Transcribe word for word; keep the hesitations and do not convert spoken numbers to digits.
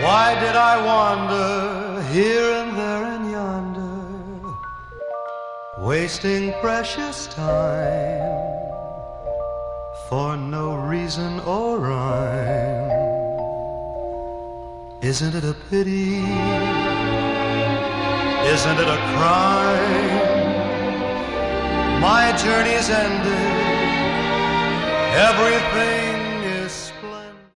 Why did I wander here and there and yonder, wasting precious time for no reason or rhyme? Isn't it a pity? Isn't it a crime? My journey's ended, everything